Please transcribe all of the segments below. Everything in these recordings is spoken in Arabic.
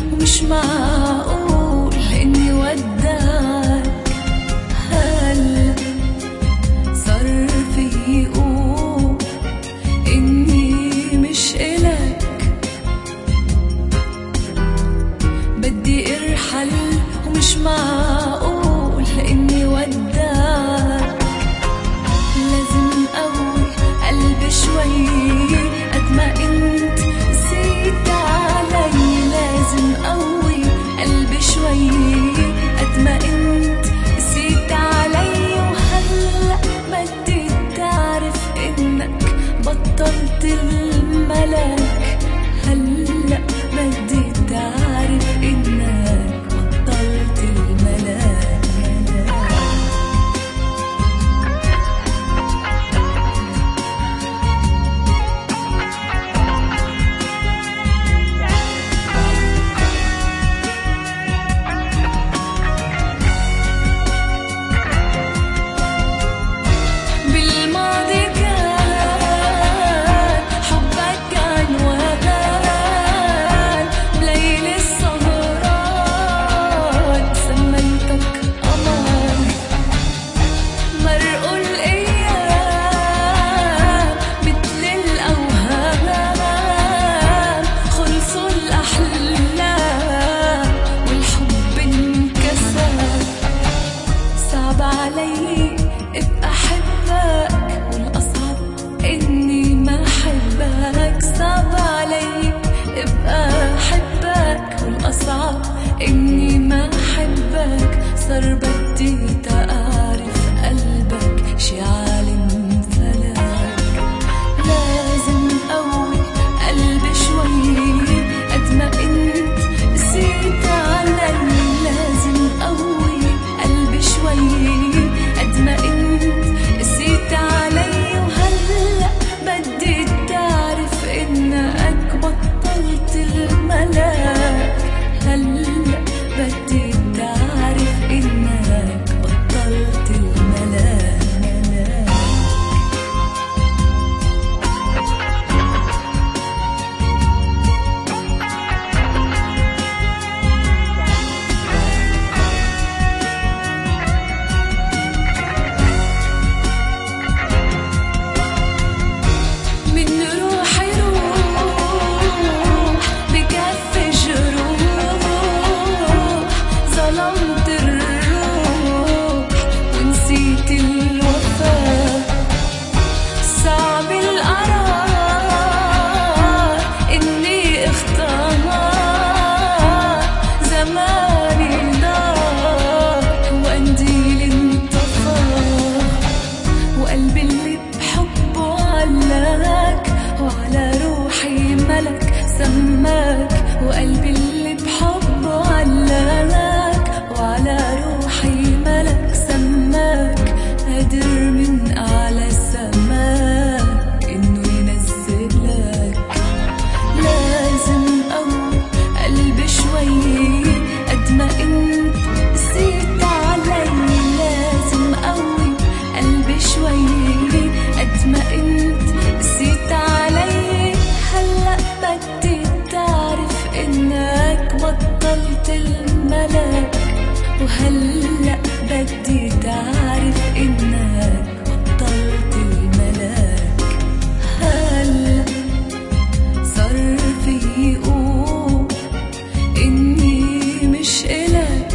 ومش معقول إني وداك. هلا صار في يقول إني مش إلك، بدي ارحل ومش معقول إني وداك. لازم قوي قلبي شوي قد ما انت نسيت علي. لازم قوي قلبي شوي قد ما انت نسيت علي. وهلأ بدي تعرف انك بطلت الملاك. هلأ بدي تعرف انك بطلت الملاك. علي ابقى احبك والاصعب اني ما احبك. صعب علي ابقى احبك والاصعب اني ما احبك. صار بدي تعرف قلبك شي عالم فلك. لازم قوي قلبي شوي قد ما انت نسيت علي. لازم قوي قلبي شوي قد ما انت نسيت علي. وهلأ بدي تعرف انك بطلت الملاك. هلأ بدي تعرف انك بطلت الملاك. سماك وقلبي اللي بحبه علمك وعلى روحي ملك. سماك قادر من أعلى السماء إنه ينزلك. لازم قوي قلبي شوي قد ما انت نسيت علي. لازم قوي قلبي شوي قد ما انت نسيت علي. هلأ بدي تعرف انك بطلت الملاك. وهلأ بدي تعرف انك بطلت الملاك. هلأ صار في يقول اني مش إلك،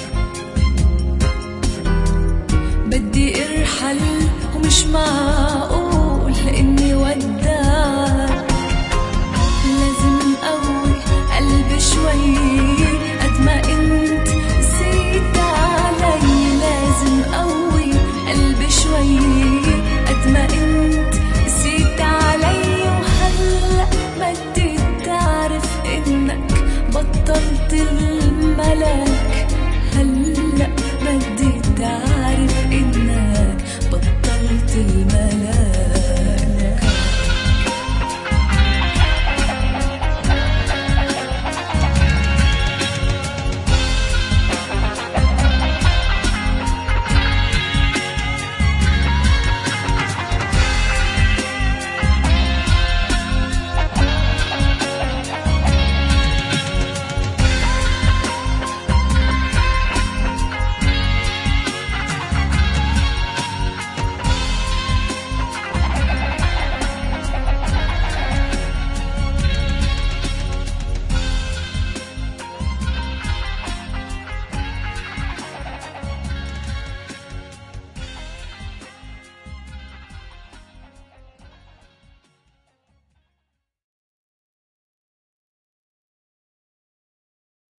بدي ارحل ومش معقول اني وداك. لازم قوي قلبي شوي قد ما انت نسيت علي. لازم قوي قلبي شوي قد ما انت نسيت علي. وهلأ بدي تعرف انك بطلت الملاك. هلأ بدي تعرف